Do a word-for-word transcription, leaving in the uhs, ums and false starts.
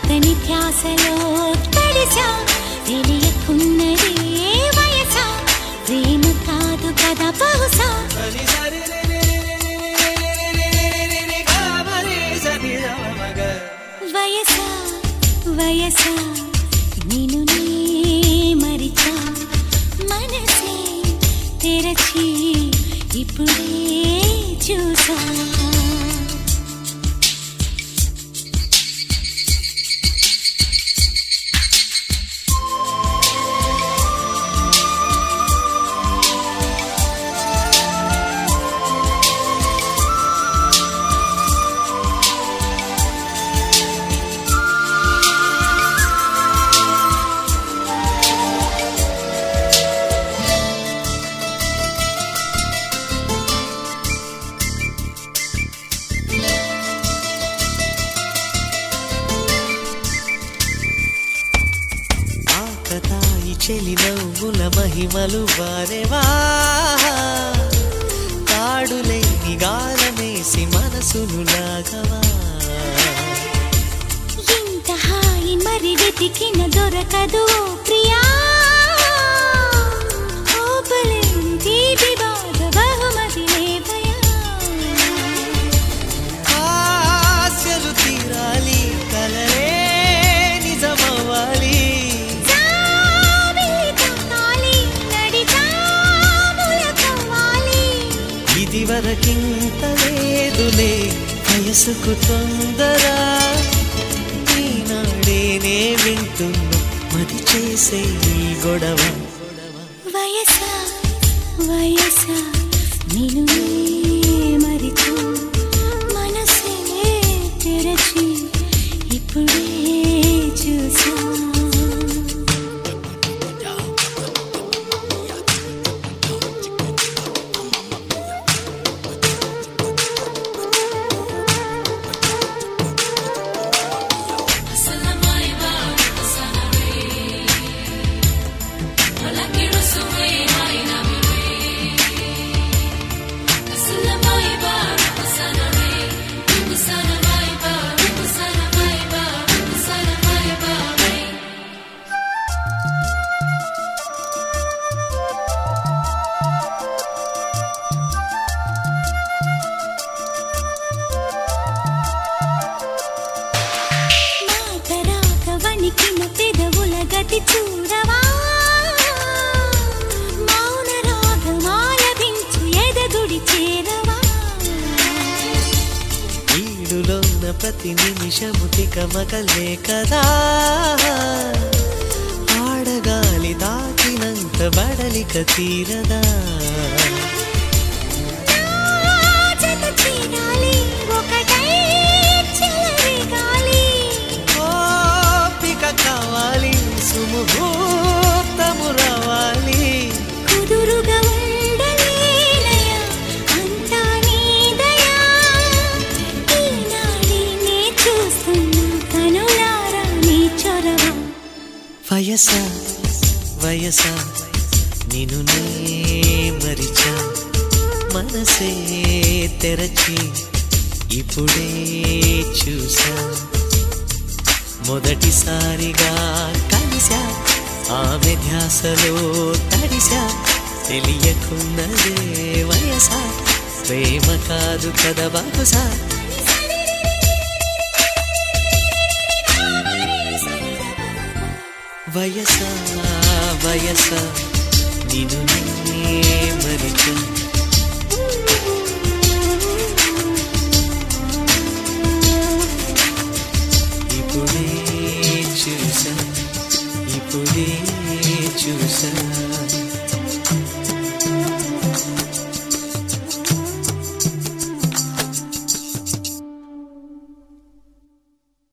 అతని ధ్యాసలో తడిసా తెలియకున్నదే వయసా ప్రేమ కాదు కదా బహుశా వయసా వయసా నిన్ను నే మరిచా మనసే తెరచి ఇప్పుడే చూసా చెలి నవ్వుల మహిమలు వారేవా తాడులేని గాలమేసి మనసును లాగవా ఇంత హాయి మరి వెతికిన దొరకదు ప్రియా ఓపలేని తీపి బాధ బహుమతి లేవయా ఆశలు తీరాలి కలలే నిజమవ్వాలి ఇదివరకింత లేదులే వయసుకు తొందర ఈనాడేనే వింటున్నా మది చేసే ఈ గొడవ వయసా వయసా నిన్ను నే మరిచా మనసే తెరచి ఇప్పుడే చూసా పెదవుల గతి చూడవా మౌన రాగమాలపించు ఎదగుడి చేరవా ఈడులోన ప్రతి నిమిషము తికమకలే కదా ఆడగాలి తాకినంత బడలిక తీరదా కావాలి సుముహూర్తము రావాలి కుదురుగా ఉండలేనయా అంతా నీదయా ఈనాడే నే చూస్తున్నా కనులారా నీ చొరవ వయసా వయసా నిన్ను నే మరిచా మనసే తెరచి ఇప్పుడే చూసా మొదటిసారిగా కలిసా ఆమె ధ్యాసలో తడిసా తెలియకున్నదే వయసా ప్రేమ కాదు కదా బహుశా వయసా వయసా నిన్ను నే మరిచా ఇప్పుడే చూసా ఇప్పుడే చూసా